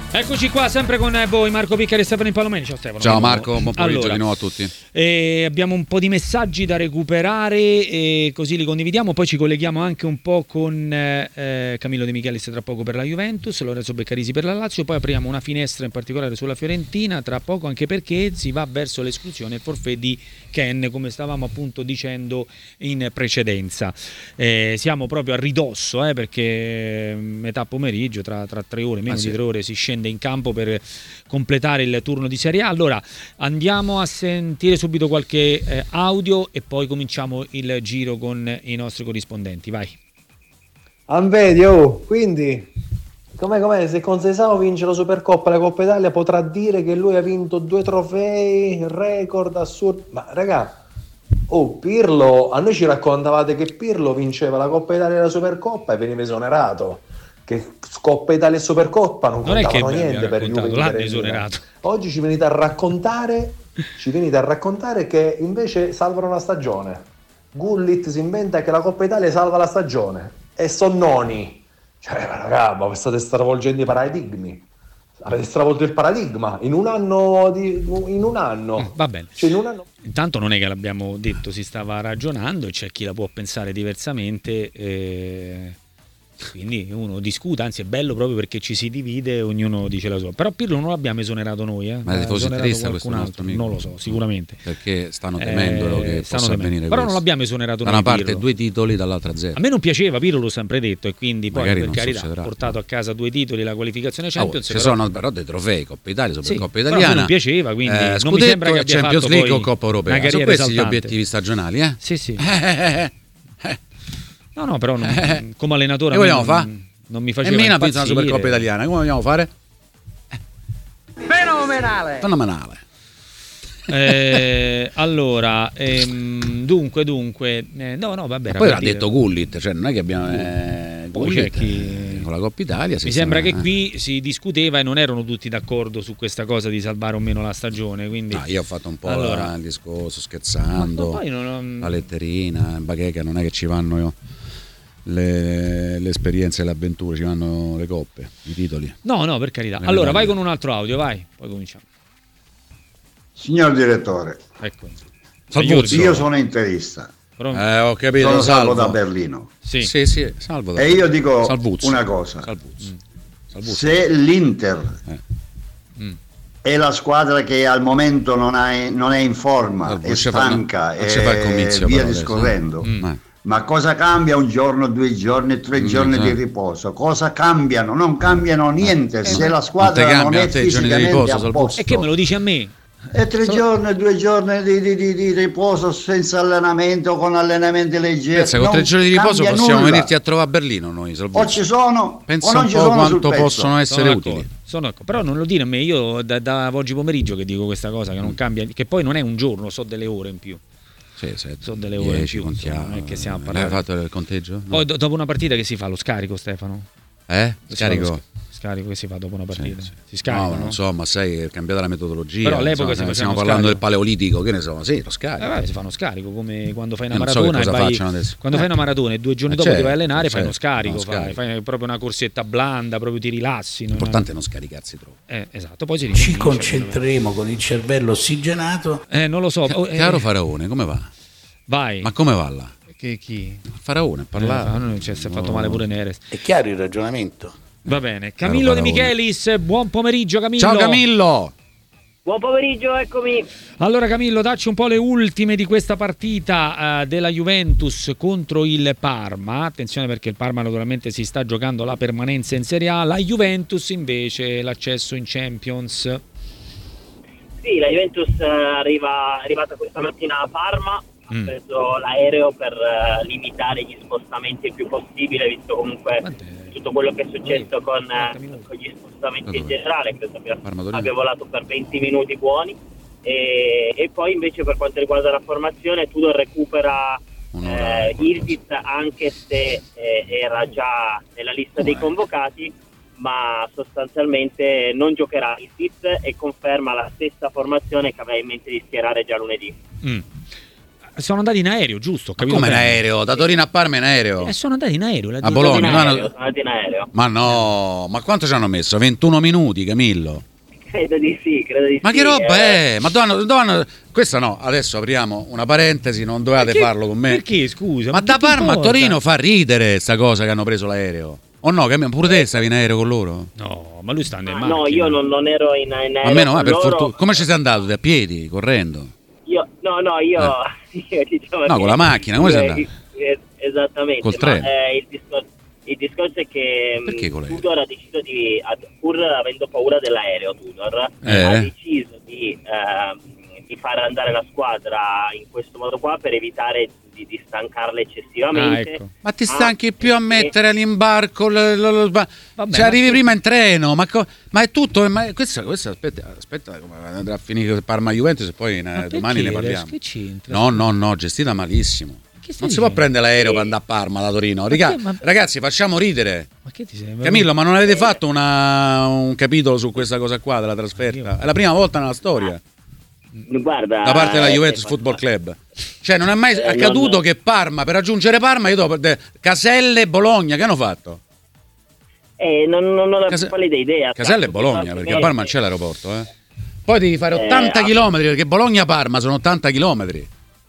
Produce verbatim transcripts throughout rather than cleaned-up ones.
Eccoci qua, sempre con voi Marco Piccari e Stefano Impallomeni. Ciao Stefano. Ciao Marco, buon pomeriggio allora, di nuovo a tutti. Eh, abbiamo un po' di messaggi da recuperare e così li condividiamo. Poi ci colleghiamo anche un po' con eh, Camillo De Michelis tra poco per la Juventus, Lorenzo Beccarisi per la Lazio. Poi apriamo una finestra in particolare sulla Fiorentina tra poco, anche perché si va verso l'esclusione e forfait di Ken, come stavamo appunto dicendo in precedenza. Eh, siamo proprio a ridosso eh, perché metà pomeriggio, tra, tra tre ore, meno ah, sì. di tre ore si scende in campo per completare il turno di Serie A. Allora andiamo a sentire subito qualche eh, audio e poi cominciamo il giro con i nostri corrispondenti. Vai. Anvedi, oh, quindi com'è, com'è? Se con Sesao vince la Supercoppa e la Coppa Italia potrà dire che lui ha vinto due trofei, record assurdo. Ma raga, oh, Pirlo, a noi ci raccontavate che Pirlo vinceva la Coppa Italia e la Supercoppa e veniva esonerato. Che Coppa Italia e Supercoppa non, non contavano niente per Juve, l'hanno esonerato. Oggi ci venite a raccontare ci venite a raccontare che invece salvano la stagione. Gullit si inventa che la Coppa Italia salva la stagione e Sonnoni, cioè raga, ma state stravolgendo i paradigmi, avete stravolto il paradigma in un anno di, in un anno mm, va bene, cioè in un anno. Intanto non è che l'abbiamo detto, si stava ragionando e c'è chi la può pensare diversamente, eh... quindi uno discuta, anzi è bello proprio perché ci si divide, ognuno dice la sua. Però Pirlo non l'abbiamo esonerato noi, eh? Ma è tifoso interista questo nostro amico? Non lo so, sicuramente. Perché stanno temendo eh, che stanno possa avvenire Però questo. non l'abbiamo esonerato da noi. Da una parte Pirlo. Due titoli, dall'altra zero. A me non piaceva, Pirlo l'ho sempre detto, e quindi poi magari per carità ha portato a casa due titoli, la qualificazione Champions. Oh, però... ci sono però dei trofei, Coppa Italia, Supercoppa sì, Italiana. Però non piaceva, quindi eh, non mi sembra che abbia Champions fatto League poi o Coppa Europea. Sono questi gli obiettivi stagionali, eh? Sì, sì. Eh, eh, no, no, però non, eh, come allenatore che vogliamo fare? Non mi faceva e meno impazzire. Una Supercoppa Italiana, come vogliamo fare? Fenomenale. Fenomenale. Eh, allora, ehm, dunque, dunque, eh, no, no, vabbè. Poi l'ha detto Gullit, cioè non è che abbiamo. Eh, poi Gullit, c'è chi... con la Coppa Italia. Mi sembra che qui si discuteva e non erano tutti d'accordo su questa cosa di salvare o meno la stagione. Quindi... No, io ho fatto un po' allora... il discorso scherzando. Ma poi non... La letterina, Bacheca, non è che ci vanno io. Le, le esperienze e le avventure, ci vanno le coppe, i titoli. No, no, per carità. Allora, vai con un altro audio, vai, poi cominciamo. Signor direttore, ecco. Salvuzzo. Io sono interista. Eh, ho capito. Sono salvo. salvo da Berlino. Sì, sì, sì salvo da E io dico Salvuzzo. una cosa. Salvuzzo. Mm. Salvuzzo. Se l'Inter eh. mm. è la squadra che al momento non, ha, non è in forma, Salvuzzo. È stanca e via discorrendo. Mm. Eh. Ma cosa cambia un giorno, due giorni, tre giorni mm, di riposo? Cosa cambiano? Non cambiano niente eh, se la squadra non, non è fisicamente riposo, a posto. E che me lo dici a me? E tre so... giorni, due giorni di, di, di, di riposo senza allenamento, con allenamenti leggeri. Pensa, con tre giorni di riposo possiamo nulla. venirti a trovare a Berlino noi. O ci sono, pensa o non un ci po' sono quanto possono essere sono utili. Sono però non lo dire a me, io da, da oggi pomeriggio che dico questa cosa, che non cambia, che poi non è un giorno, so delle ore in più. Sì, sette, sono delle ore dieci, in più, insomma, non è che stiamo a parlare. Hai fatto il conteggio? No. Poi do, dopo una partita che si fa? Lo scarico, Stefano? Eh? Scarico? Scarico che si fa dopo una partita? Sì, sì. Si scarica, no, no? non so, ma sai, è cambiata la metodologia. Però all'epoca insomma, si stiamo parlando scarico. del paleolitico, che ne so, sì, lo scarico. Eh, vabbè, si fa uno scarico, come quando fai una Io maratona so e vai, quando eh. fai una maratona e due giorni eh, dopo certo, ti vai a allenare, certo, fai uno scarico, no, fai, fai proprio una corsetta blanda, proprio ti rilassi. L'importante è non scaricarsi troppo. Eh, esatto, poi si ci concentreremo con il cervello ossigenato. Eh, non lo so. C- eh, caro Faraone, come va? Vai. Ma come va là? Che chi? Faraone, parlava. Eh, cioè, si è fatto male pure Neres. È chiaro il ragionamento. Va bene. Camillo De Michelis, buon pomeriggio Camillo. Ciao Camillo. Buon pomeriggio, eccomi. Allora Camillo, dacci un po' le ultime di questa partita uh, della Juventus contro il Parma. Attenzione perché il Parma naturalmente si sta giocando la permanenza in Serie A, la Juventus invece l'accesso in Champions. Sì, la Juventus arriva, è arrivata questa mattina a Parma, mm. ha preso l'aereo per uh, limitare gli spostamenti il più possibile, visto comunque Quant'è? tutto quello che è successo con, uh, con gli spostamenti in generale. Credo abbia, abbia volato per venti minuti buoni e, e poi invece per quanto riguarda la formazione Tudor recupera eh, Ildiz, anche se eh, era già nella lista dei convocati, ma sostanzialmente non giocherà Ildiz e conferma la stessa formazione che aveva in mente di schierare già lunedì. Mm. sono andati in aereo, giusto? Ma come in aereo? Da Torino a Parma in aereo? Eh, sono andati in aereo. A Bologna? In Ma, aereo, sono andati in aereo. ma no, ma quanto ci hanno messo? ventuno minuti, Camillo? Credo di sì, credo di ma sì. Ma che roba eh. è? Ma dove, dove, questa no, adesso apriamo una parentesi, non dovevate perché, farlo con me. Perché, scusa? Ma, ma da Parma a Torino fa ridere sta cosa che hanno preso l'aereo. O no, che pure te stavi in aereo con loro? No, ma lui sta andando ah, in macchina. No, io non, non ero in, in aereo. Ma meno, con per loro. fortuna. Come ci sei andato? A piedi, correndo? Io, no, no, io, eh. io diciamo no, che, con la macchina, come sei andato? Eh, esattamente. Col treno? Ma, eh, il, discor- il discorso è che Tudor ha deciso di, pur avendo paura dell'aereo, Tudor eh. ha deciso di, eh, di far andare la squadra in questo modo qua per evitare di, di stancarla eccessivamente. Ah, ecco. Ma ti stanchi più a mettere all'imbarco? Lo, lo, lo, Vabbè, cioè, arrivi tu... prima in treno, ma, co- ma è tutto. Ma questo, questo aspetta, aspetta, andrà a finire Parma Juventus e poi eh, domani ne parliamo. Che c'entra? No, no, no, gestita malissimo. Non si può prendere l'aereo per andare a Parma da Torino. Riga- ma... Ragazzi, facciamo ridere. Ma che ti sembra? Camillo, ma non avete fatto una, un capitolo su questa cosa qua della trasferta? È la prima volta nella storia. Guarda, da parte della Juventus eh, Football Club. Cioè, non è mai eh, accaduto non... che Parma, per raggiungere Parma, io dopo Caselle e Bologna, che hanno fatto? Eh, non, non ho la Case... più pallida idea. Caselle e Bologna, perché a Parma c'è l'aeroporto, eh. Poi devi fare ottanta eh, chilometri, perché Bologna-Parma sono ottanta chilometri.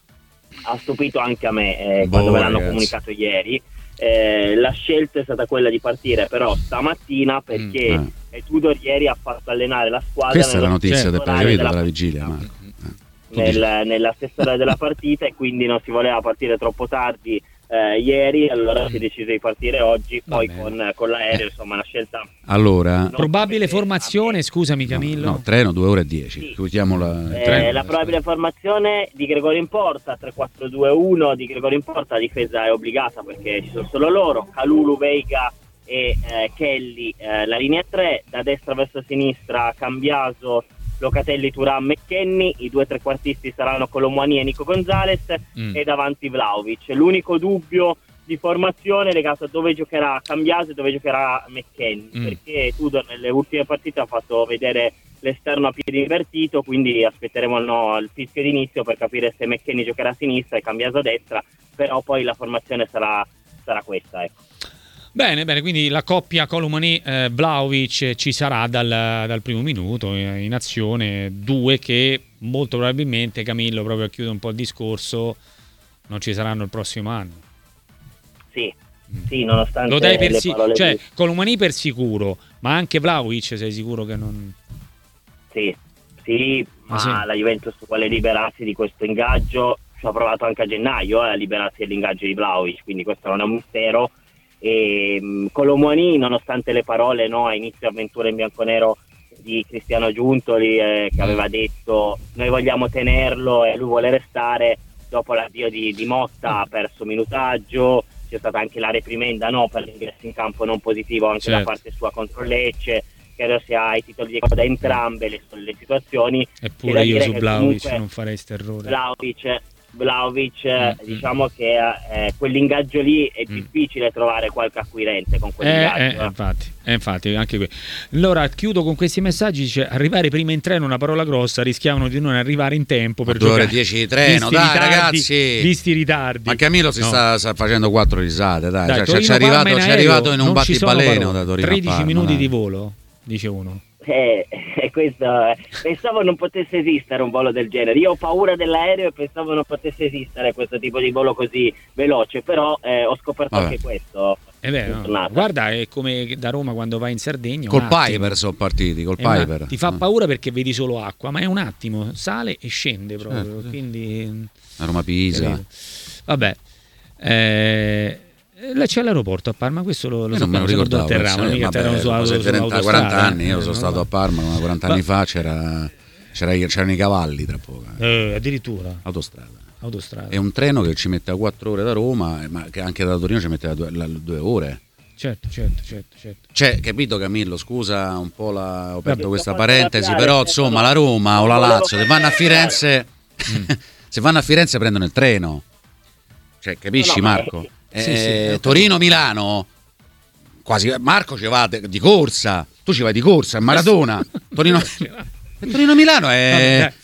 Ha stupito anche a me eh, boh, quando me l'hanno ragazzi. comunicato ieri. Eh, la scelta è stata quella di partire però stamattina perché mm, eh. Tudor ieri ha fatto allenare la squadra. Questa è la notizia del capito della, della vigilia, Marco. Eh, nel, nella stessa ora della partita e quindi non si voleva partire troppo tardi eh, ieri, allora si è deciso di partire oggi, poi con, con l'aereo, insomma una scelta. Allora, probabile formazione, scusami Camillo. No, no, treno due ore e dieci. Sì. La, eh, treno, la probabile formazione di Gregorio Importa, tre quattro due uno di Gregorio Importa, la difesa è obbligata perché ci sono solo loro, Kalulu, Veiga e eh, Kelly, eh, la linea tre, da destra verso sinistra Cambiaso, Locatelli, Thuram, McKennie, i due trequartisti saranno Colomwani e Nico Gonzalez mm. e davanti Vlahovic. L'unico dubbio di formazione legato a dove giocherà Cambiaso e dove giocherà McKennie, mm. perché Tudor nelle ultime partite ha fatto vedere l'esterno a piedi invertito, quindi aspetteremo no, il fischio d'inizio per capire se McKennie giocherà a sinistra e Cambiaso a destra, però poi la formazione sarà, sarà questa, ecco. Bene, bene, quindi la coppia Colomani eh, Vlahovic ci sarà dal, dal primo minuto eh, in azione, due che molto probabilmente, Camillo, proprio a chiudere un po' il discorso, non ci saranno il prossimo anno. Sì, sì, nonostante lo dai per le si- parole cioè di... Colomani per sicuro, ma anche Vlahovic sei sicuro che non... Sì, sì, ma ah, sì. La Juventus vuole liberarsi di questo ingaggio, ci ha provato anche a gennaio eh, a liberarsi dell'ingaggio di Vlahovic, quindi questo non è un mistero. E Colomwani, nonostante le parole no, a inizio avventura in bianconero di Cristiano Giuntoli eh, che aveva detto noi vogliamo tenerlo e lui vuole restare, dopo l'addio di, di Motta ha perso minutaggio, c'è stata anche la reprimenda no, per l'ingresso in campo non positivo anche certo. da parte sua contro Lecce, credo sia ai titoli di da entrambe le, le situazioni. Eppure io su Vlahovic non farei sterrore. Vlahovic Vlahovic mm-hmm. diciamo che eh, quell'ingaggio lì è mm. difficile trovare qualche acquirente con quell'ingaggio eh, eh, eh. Infatti, eh, infatti anche qui. Allora chiudo con questi messaggi, dice arrivare prima in treno, una parola grossa, rischiavano di non arrivare in tempo per due giocare. ore dieci di treno, dai ritardi, ragazzi, visti i ritardi. Ma Camillo si no. sta, sta facendo quattro risate, dai, dai cioè, c'è arrivato, in c'è arrivato in un battibaleno da Torino tredici a Parma, minuti dai. di volo, dice uno. Eh, eh, questo, eh. Pensavo non potesse esistere un volo del genere. Io ho paura dell'aereo e pensavo non potesse esistere questo tipo di volo così veloce, però eh, ho scoperto Vabbè. anche questo. È vero, no. Guarda, è come da Roma quando vai in Sardegna. Col Piper sono partiti, col Piper. Ti fa paura perché vedi solo acqua, ma è un attimo, sale e scende proprio. Certo. Quindi a Roma Pisa. Vabbè. Eh, c'è l'aeroporto a Parma, questo lo, lo non me lo ricordavo, Terramo, sì, vabbè, su, trenta, quaranta anni, io sono stato a Parma quaranta anni fa, c'era, c'era, c'erano i cavalli tra poco. Eh, addirittura. Autostrada. Autostrada. È un treno che ci mette a quattro ore da Roma, ma che anche da Torino ci mette a due, la, due ore. Certo, certo, certo, certo. Cioè, capito Camillo, scusa un po' la, ho aperto vabbè, questa parentesi, però insomma la Roma o la Lazio, se vanno a Firenze, mm. se vanno a Firenze prendono il treno. Cioè, capisci no, no, Marco? Eh, sì, sì, Torino-Milano quasi Marco ci va di corsa, tu ci vai di corsa in maratona. Torino Torino-Milano è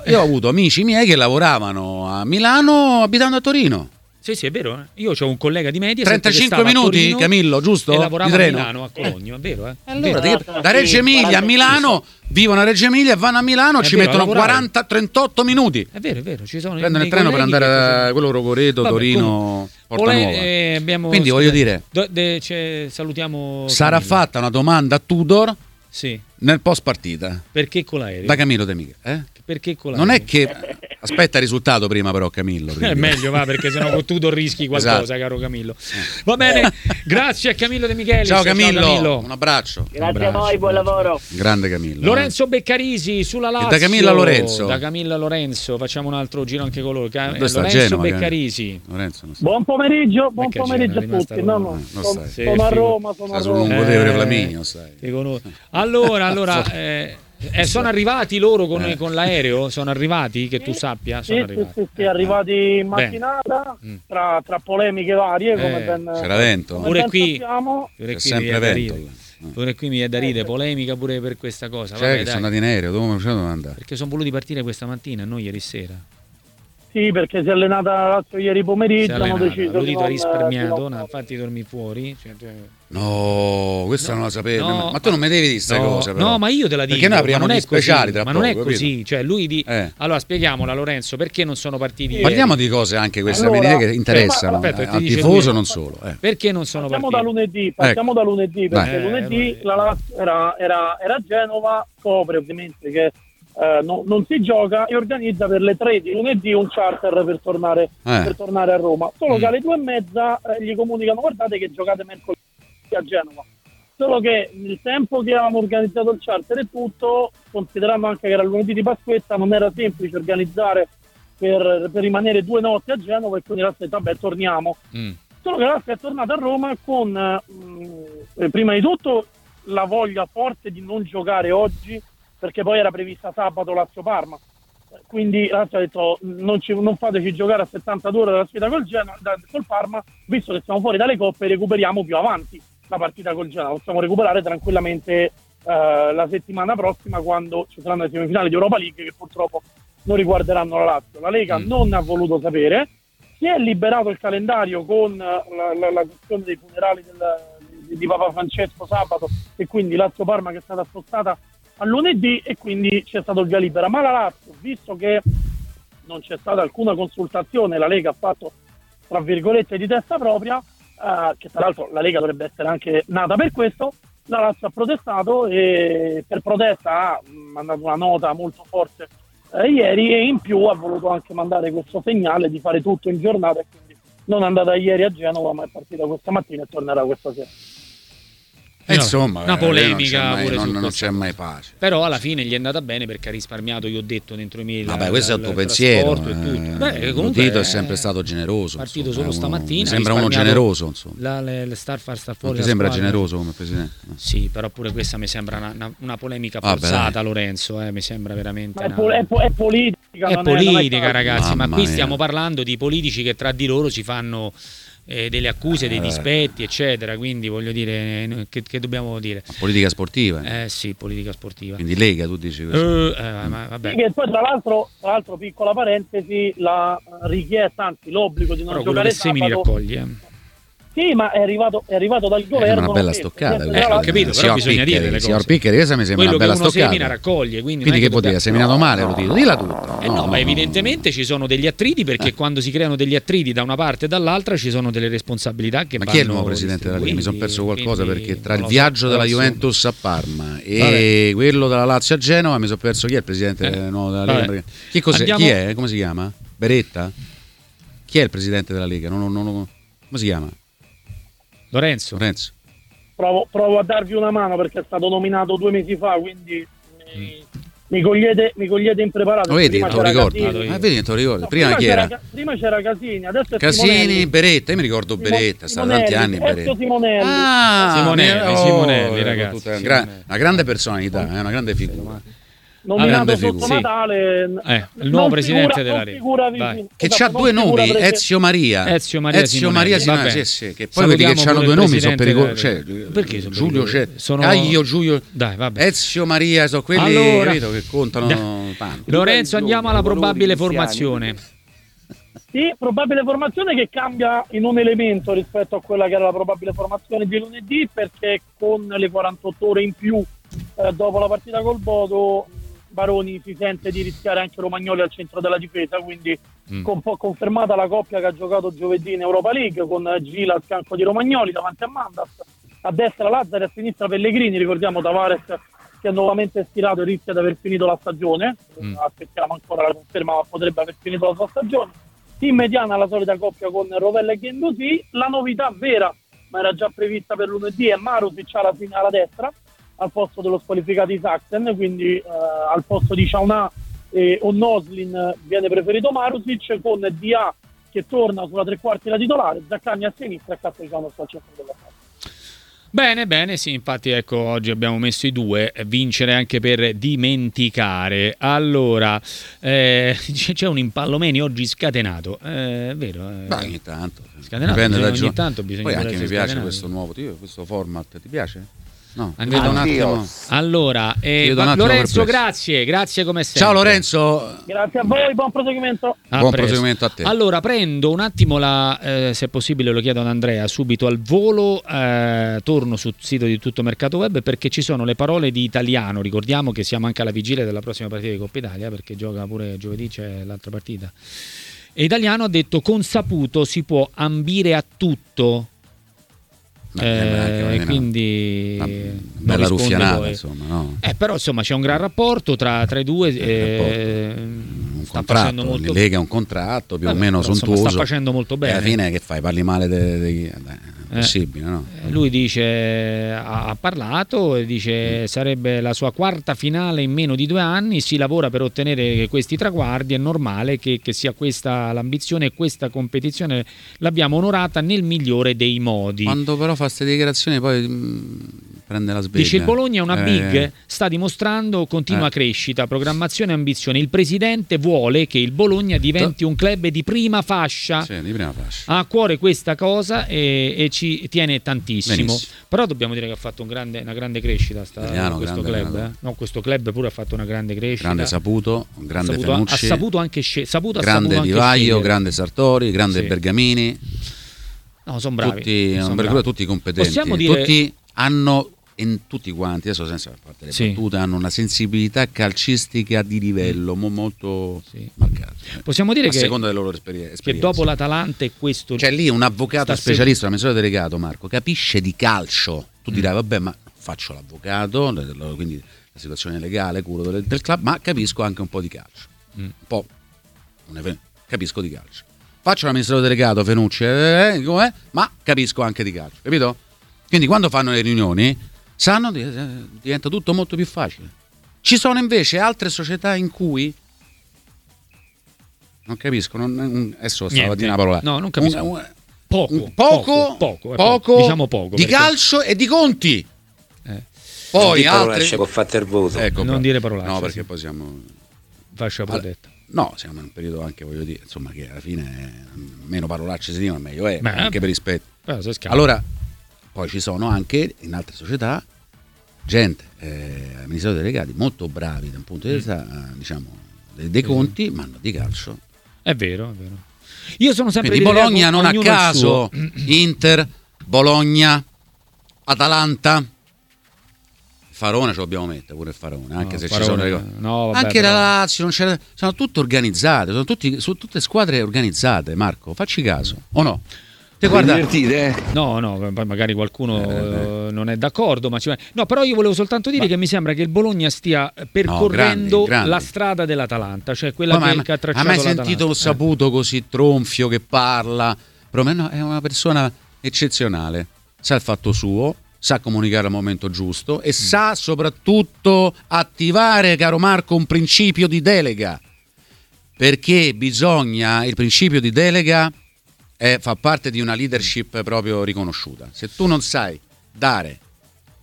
Io ho avuto amici miei che lavoravano a Milano abitando a Torino. Sì, sì, è vero. Eh? Io ho un collega di media. trentacinque minuti, Camillo, giusto? E lavorava di a treno. Milano, a Cologno, è vero, eh? Allora, vero. da, da Reggio Emilia a Milano, vivono a Reggio Emilia e vanno a Milano, È ci vero, mettono a lavorare. quaranta trentotto minuti. È vero, è vero, ci sono Prendono il dei treno per colleghi andare che- a quello Rogoreto, Vabbè, Torino, comunque, Porta Pole- Nuova. eh, abbiamo- Quindi voglio dire, Do- de- c'è- salutiamo sarà Camillo. fatta una domanda a Tudor Sì, nel post partita perché con l'aereo? da Camillo De Michele. Eh? Perché con l'aereo? Non è che aspetta il risultato prima, però, Camillo. È quindi- meglio, va, perché sennò con tutto rischi qualcosa, Esatto. caro Camillo. Va bene, grazie a Camillo De Michelis. Ciao Camillo, Camillo. un abbraccio. Grazie abbraccio, a voi, buon lavoro. Grande Camillo. Lorenzo Beccarisi sulla Lazio. da Camilla a Lorenzo. Da Camilla a Lorenzo, facciamo un altro giro anche con loro. Ca- Dove sta Lorenzo Genova, Beccarisi. Lorenzo, non so. Buon pomeriggio, buon Perché pomeriggio a Genova è tutti. rimasta a No, Roma. no, Non sono, sai. Sì, sono a figo. Roma, sono a Sta solo un Roma. potevole Eh, Flaminio, sai. Ti conosco. Allora, allora eh, eh, sono arrivati loro con, Eh. con l'aereo? Sono arrivati, che tu sappia? Sono Sì, sì, arrivati. sì, sì, arrivati in mattinata, Mm. tra, tra polemiche varie, come Eh, ben, C'era vento. come Pure ben qui- sappiamo. Pure C'è qui mi sempre viene da vento. ridere. Pure qui mi viene da ridere, polemica pure per questa cosa. Cioè, Vabbè, che dai. sono andati in aereo, dove come facevano ad andare? Perché sono voluti partire questa mattina e non ieri sera. Sì, perché si è allenata la Lazio ieri Si è pomeriggio, hanno allenata, deciso di l'udito ha non, risparmiato, di non- no, infatti dormi fuori. Cioè, cioè- No, questa No, non la sapevo. no, ma tu non mi devi dire queste no, cose, però. no, ma io te la dico. Perché noi apriamo ma non gli è così, speciali tra ma non è poco, così. Cioè, lui di... Eh. Allora, spieghiamola, Lorenzo, perché non sono partiti ieri? Parliamo di cose anche queste Allora, avvenire che interessano aspetta, eh, ti al dice tifoso, lui. non solo. Eh. Perché non sono Partiamo da partiti? lunedì, partiamo da lunedì, perché Dai. lunedì Eh, la Lazio era, era, era a Genova, scopre ovviamente che eh, no- non si gioca e organizza per le tre di lunedì un charter per tornare, Eh. per tornare a Roma. Solo Mm. che alle due e mezza eh, gli comunicano: guardate che giocate mercoledì a Genova. Solo che nel tempo che avevamo organizzato il charter e tutto, considerando anche che era lunedì di Pasquetta, non era semplice organizzare per, per rimanere due notti a Genova, e quindi la stessa, vabbè, torniamo. Mm. Solo che la Lazio è tornata a Roma con eh, prima di tutto la voglia forte di non giocare oggi, perché poi era prevista sabato Lazio-Parma. Eh, Quindi la Lazio ha detto: non, ci, non fateci giocare a settantadue ore della sfida col, Genoa, da, col Parma, visto che siamo fuori dalle coppe, recuperiamo più avanti la partita col Genoa. Possiamo recuperare tranquillamente eh, la settimana prossima, quando ci saranno le semifinali di Europa League, che purtroppo non riguarderanno la Lazio. La Lega Mm. non ha voluto sapere. Si è liberato il calendario con eh, la, la, la questione dei funerali del, di, di Papa Francesco sabato, e quindi Lazio-Parma che è stata spostata a lunedì, e quindi c'è stato il via libera. Ma la Lazio, visto che non c'è stata alcuna consultazione, la Lega ha fatto, tra virgolette, di testa propria, eh, che tra l'altro la Lega dovrebbe essere anche nata per questo, la Lazio ha protestato, e per protesta ha mandato una nota molto forte eh, ieri, e in più ha voluto anche mandare questo segnale di fare tutto in giornata, e quindi non è andata ieri a Genova, ma è partita questa mattina e tornerà questa sera. E insomma, una eh, polemica non c'è mai, pure non, su non questo. c'è mai pace. Però alla fine gli è andata bene, perché ha risparmiato, io ho detto, dentro i miei Vabbè, questo è il tuo pensiero. trasporto e tutto. eh. Beh, comunque Lotito è è sempre stato generoso. partito insomma, solo è uno- stamattina, Mi sembra uno risparmiato generoso, insomma. La, le, le star far sta Non fuori ti la sembra squadra. generoso come presidente? No. Sì, però pure questa mi sembra una, una, una polemica Vabbè, forzata, dai. Lorenzo, eh, mi sembra veramente Ma è, una- po- è, po- è politica. È non è- non è politica, calcio. ragazzi, ma Mamma qui mia. stiamo parlando di politici che tra di loro si fanno eh, delle accuse, dei Eh. dispetti, eccetera. Quindi voglio dire, eh, che, che dobbiamo dire? Politica sportiva. Eh sì, politica sportiva. Quindi Lega, tu dici così. Eh, eh, ma vabbè. Sì, che poi tra l'altro, tra l'altro, piccola parentesi, la richiesta, anzi l'obbligo di non Però quello giocare che semini sabato, raccogli, eh. sì, ma è arrivato, è arrivato dal È governo. una bella che- stoccata. che- Eh, ho capito, però Signor bisogna dire Piccheri, le signor cose. Piccheri, questa mi sembra Quello una che bella uno stoccata. semina raccoglie, quindi, non Quindi è che vuol dire? dobbiamo- Seminato male, Lotito? Dilla tutta. Eh no, ma evidentemente ci sono degli attriti, perché quando si creano degli attriti da una parte e dall'altra ci sono delle responsabilità che Ma vanno chi è il nuovo presidente della Lega? Mi sono perso distribuiti, qualcosa, quindi perché tra non il lo so, viaggio della però, insomma. Juventus a Parma e quello della Lazio a Genova mi sono perso chi è il presidente Eh, nuovo della vabbè. Lega. Perché- Chi, cos'è? Andiamo- Chi è? Come si chiama? Beretta? Chi è il presidente della Lega? Non, non- non- come si chiama? Lorenzo. Lorenzo. Provo, provo a darvi una mano, perché è stato nominato due mesi fa, quindi mi, mi, cogliete, mi cogliete impreparato. Lo vedi, Prima non te lo c'era ricordi? Casini. Ah, vedi, non te lo ricordi. No, Prima chi c'era, era? Ca- prima c'era Casini, adesso è Casini, Simonelli. Beretta, io mi ricordo Simo- Beretta, è stato tanti Simonelli, anni Ezio Beretta. Simonelli. Ah, Simonelli, oh, Simonelli, eh, ragazzi, tutta- Simonelli. gra- una grande personalità, è una grande figura. nominato sotto sì. Natale, eh, il nuovo presidente della Rete, che c'ha due nomi, Ezio Maria, Ezio Maria Ezio Simonelli, Maria Simonelli, sì, sì, che poi vedi che hanno due nomi, sono pericolosi, cioè, perché sono Giulio c'è, sono... Caio, Giulio, dai, vabbè. Ezio Maria, sono quelli allora, capito, che contano tanto. Lorenzo, andiamo alla probabile formazione. Sì, probabile formazione che cambia in un elemento rispetto a quella che era la probabile formazione di lunedì, perché con le quarantotto ore in più eh, dopo la partita col Bodo, Baroni si sente di rischiare anche Romagnoli al centro della difesa, quindi mm. un po' confermata la coppia che ha giocato giovedì in Europa League, con Gila al fianco di Romagnoli davanti a Mandas, a destra Lazzari, a sinistra Pellegrini. Ricordiamo Tavares che è nuovamente stirato e rischia di aver finito la stagione, mm. aspettiamo ancora la conferma, ma potrebbe aver finito la sua stagione. In mediana la solita coppia con Rovella e Guendouzi. La novità vera, ma era già prevista per lunedì, è Marusic alla, alla destra al posto dello squalificato Isaacsen, quindi eh, al posto di Chauna e o Noslin viene preferito Marusic, con D A che torna sulla tre quarti la titolare, Zaccagni a sinistra e Castellano al centro della casa. Bene, bene, sì, infatti ecco, oggi abbiamo messo i due, vincere anche per dimenticare. Allora, eh, c'è un Impallomeni oggi scatenato, eh, è vero? Eh, Beh, ogni tanto. Scatenato, dipende bisogna, da ogni tanto bisogna Poi anche mi piace scatenato. questo nuovo, questo format, ti piace? No, vedo un attimo. Allora, eh, un Lorenzo, grazie, grazie come sempre. Ciao Lorenzo. Grazie a voi, buon proseguimento. A buon presto. proseguimento a te. Allora, prendo un attimo la, eh, se è possibile lo chiedo ad Andrea, subito al volo, eh, torno sul sito di Tutto Mercato Web perché ci sono le parole di Italiano, ricordiamo che siamo anche alla vigilia della prossima partita di Coppa Italia perché gioca pure giovedì, c'è l'altra partita. E Italiano ha detto: con Saputo si può ambire a tutto. Eh, quindi bella ruffianata, insomma, no? Eh, però insomma c'è un gran rapporto tra, tra i due, eh, un sta contratto, facendo molto... Lega un contratto più eh, o meno però, sontuoso, insomma, sta facendo molto bene. E alla fine che fai? Parli male de, de, de, è possibile, no? Lui dice, ha, ha parlato e dice mm. sarebbe la sua quarta finale in meno di due anni, si lavora per ottenere questi traguardi, è normale che, che sia questa l'ambizione e questa competizione l'abbiamo onorata nel migliore dei modi. Quando però fa queste dichiarazioni poi mh, prende la sveglia. Dice: il Bologna è una eh. big, sta dimostrando continua eh. crescita, programmazione e ambizione. Il presidente vuole che il Bologna diventi un club di prima fascia. Sì, di prima fascia. Ha a cuore questa cosa e, e ci tiene tantissimo. Benissimo. Però dobbiamo dire che ha fatto un grande, una grande crescita sta, Italiano, questo grande, club. grande. Eh? No, questo club pure ha fatto una grande crescita. Grande Saputo, grande ha saputo, Fenucci, ha saputo anche sce- saputo, grande ha saputo Di Vaio, anche grande Sartori, grande sì. Bergamini. No, sono bravi. Tutti, son per bravi. tutti competenti. Possiamo dire... Tutti hanno, in tutti quanti, adesso senza parte le sì. battute, hanno una sensibilità calcistica di livello mo molto sì. marcata. Possiamo dire a che, seconda delle loro esperienze. che dopo l'Atalanta e questo... C'è lì un avvocato sta specialista, un amministratore delegato, Marco, capisce di calcio. Tu mm. dirai, vabbè, ma faccio l'avvocato, quindi la situazione legale, curo del, del club, ma capisco anche un po' di calcio. Mm. Un po', capisco di calcio. Faccio l'amministratore delegato, Fenucci, eh, com'è? Ma capisco anche di calcio, capito? Quindi quando fanno le riunioni, sanno, diventa tutto molto più facile. Ci sono invece altre società in cui non capisco, non, adesso stavo a dire una parola. No, non capisco. Un, un, poco, un poco, poco, poco, poco, diciamo poco di perché... calcio e di conti. Eh. Poi altre può fare il voto. Ecco, non dire parolacce. No, perché sì. poi siamo fascia protetta. No, siamo in un periodo anche, voglio dire, insomma, che alla fine meno parolacce si dicono meglio è, Beh, anche per rispetto. Eh, allora, poi ci sono anche in altre società gente, eh, amministratori delegati molto bravi da un punto di vista, mm. diciamo, dei, dei conti, mm. ma non di calcio. È vero, è vero. Io sono sempre di Bologna, non a caso, Inter, Bologna, Atalanta. Farone ce lo dobbiamo mettere, pure il Farone, anche no, se Farone, ci sono no, vabbè, anche però... la Lazio, non c'era, sono tutte organizzate, sono, tutti, sono tutte squadre organizzate, Marco, facci caso, o no? Te guarda... divertite, eh? No, no, poi magari qualcuno eh, non è d'accordo, ma ci... no, però io volevo soltanto dire ma... che mi sembra che il Bologna stia percorrendo no, grandi, grandi. la strada dell'Atalanta, cioè quella ma, che, ma, che ha tracciato ha mai l'Atalanta. sentito un Saputo così tronfio che parla? Però no, è una persona eccezionale, sa il fatto suo, sa comunicare al momento giusto e mm. sa soprattutto attivare, caro Marco, un principio di delega, perché bisogna, il principio di delega è, fa parte di una leadership proprio riconosciuta. Se tu non sai dare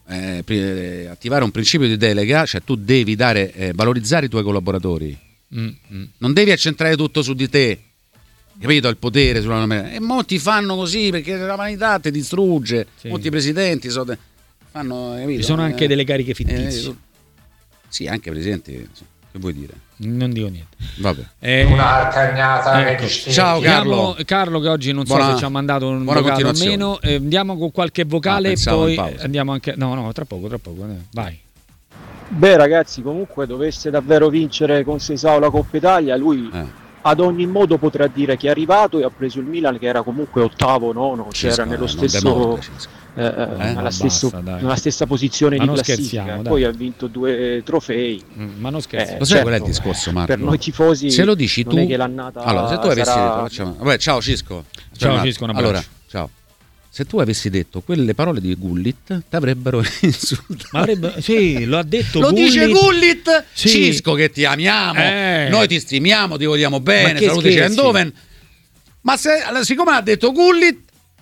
eh, eh, attivare un principio di delega, cioè tu devi dare eh, valorizzare i tuoi collaboratori, mm, mm. non devi accentrare tutto su di te, capito? Il potere sulla... e molti fanno così perché la vanità ti distrugge, sì. Molti presidenti so, fanno, capito? Ci sono anche eh, delle cariche fittizie, eh, sì, anche presidenti, che vuoi dire? Non dico niente. Vabbè. Eh, una cagnata. Ecco. Ciao Carlo. Andiamo, Carlo che oggi non buona, so se ci ha mandato un vocale o meno. Eh, andiamo con qualche vocale e ah, poi andiamo anche. No, no, tra poco, tra poco. Eh. Vai. Beh, ragazzi, comunque dovesse davvero vincere con Seisao la Coppa Italia, lui eh. ad ogni modo potrà dire che è arrivato e ha preso il Milan che era comunque ottavo, nono, c'era cioè nello stesso. Eh, eh, alla, stesso, basta, nella stessa posizione ma di classifica, poi ha vinto due trofei. Mm, ma non scherziamo. Eh, lo sai certo, qual è il discorso, Marco? Per noi tifosi, se lo dici non tu, è che l'annata allora se tu avessi sarà... detto, facciamo... Vabbè, ciao Cisco. Ciao Cisco, un abbraccio. Allora, ciao. Se tu avessi detto quelle parole di Gullit, ti avrebbero insultato. Ma avrebbe... Sì, lo ha detto lo Gullit. dice Gullit. Sì. Cisco, che ti amiamo, eh. noi ti stimiamo, ti vogliamo bene, salute scherzi. Eindhoven. Ma se, siccome ha detto Gullit,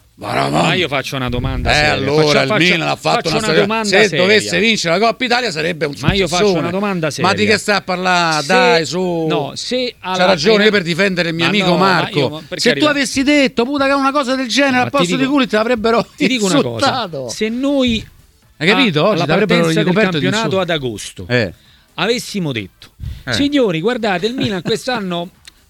ma io faccio una domanda eh, seria. allora faccio, il Milan ha fatto una, una domanda se seria. dovesse vincere la Coppa Italia sarebbe un successone. Ma io faccio una domanda seria. Ma di che sta a parlare? Se, Dai, su. No, se alla c'ha ragione fine... io per difendere il mio ma amico no, Marco. io, se carità. Tu avessi detto puta che una cosa del genere ma al posto dico, di Gullit l'avrebbero ti dico insultato. Una cosa. Se noi hai capito? Oggi alla partenza del campionato ad agosto eh. avessimo detto eh. signori, guardate, il Milan quest'anno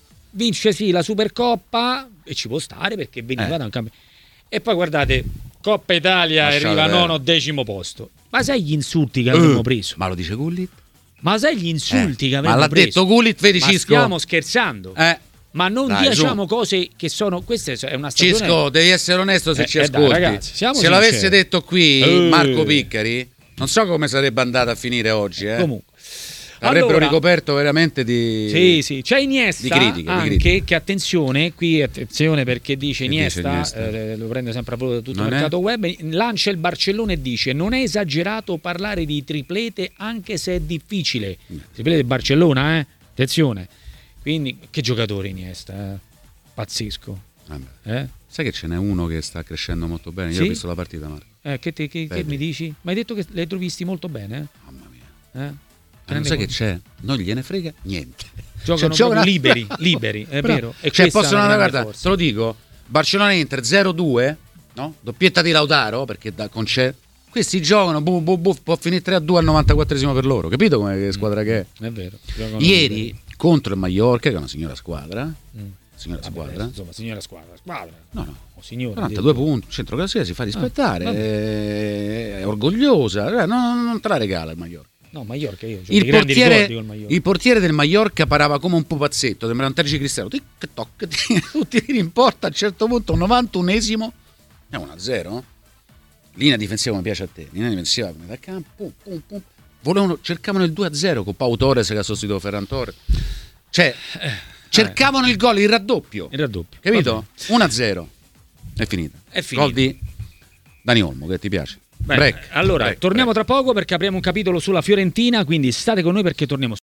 vince sì la Supercoppa e ci può stare perché veniva eh. da un campionato, e poi guardate Coppa Italia e arriva nono decimo posto. Ma sai gli insulti che avremmo uh, preso? Ma lo dice Gullit? Ma sai gli insulti eh, che avremmo ma l'ha preso? detto Gullit, vedi ma Cisco? Stiamo scherzando. Eh. Ma non dai, diciamo su. Cose che sono. Questa è una stagione. Cisco, devi essere onesto se eh, ci eh, ascolti. dai, ragazzi, se sinceri. l'avesse detto qui uh. Marco Piccari, non so come sarebbe andata a finire oggi. Eh. Comunque. Avrebbero allora, ricoperto veramente di sì sì c'è Iniesta di critica, anche di critica. Che attenzione qui attenzione perché dice che Iniesta, dice Iniesta? Eh, lo prende sempre a volo da tutto non il mercato è? web, lancia il Barcellona e dice non è esagerato parlare di triplete anche se è difficile. Mm. Triplete del Barcellona, eh? Attenzione, quindi che giocatore Iniesta, eh? Pazzesco. Eh? Sai che ce n'è uno che sta crescendo molto bene? Io sì? ho visto la partita, Marco. Eh, che, te, che, che mi dici? Ma hai detto che l'hai visti molto bene? Eh? Mamma mia. Eh? Ma non sai che c'è? Non gliene frega niente. Giocano, cioè, giocano liberi, liberi, è però, vero. E cioè possono andare, guarda, te lo dico, Barcellona-Inter zero due, no? Doppietta di Lautaro, perché da, con c'è. Questi giocano, bu, bu, bu, può finire tre a due al novantaquattresimo per loro, capito come che squadra che è? È vero. Ieri liberi. Contro il Mallorca, che è una signora squadra, mm. signora Vabbè, squadra. Insomma, signora squadra, squadra. No, no. Oh, signora, quarantadue punti, centroclassifica, si fa rispettare, ah, è, è orgogliosa, non, non te la regala il Mallorca. No, Mallorca io il portiere, il portiere del Mallorca parava come un pupazzetto, sembrava un Terzi Cristiano, tic toc, tu tiri in porta a un certo punto, novantunesimo, è uno a zero, linea difensiva come piace a te, linea difensiva da campo, pum, pum, pum. Volevano, cercavano il due a zero con Pau Torres che ha sostituito Ferran Torres, cioè eh, cercavano eh. il gol, il raddoppio, il raddoppio, capito? uno a zero, è finita, è finita. Gol di Dani Olmo, che ti piace? Beh, break. Allora, break, torniamo break. tra poco perché apriamo un capitolo sulla Fiorentina, quindi state con noi perché torniamo.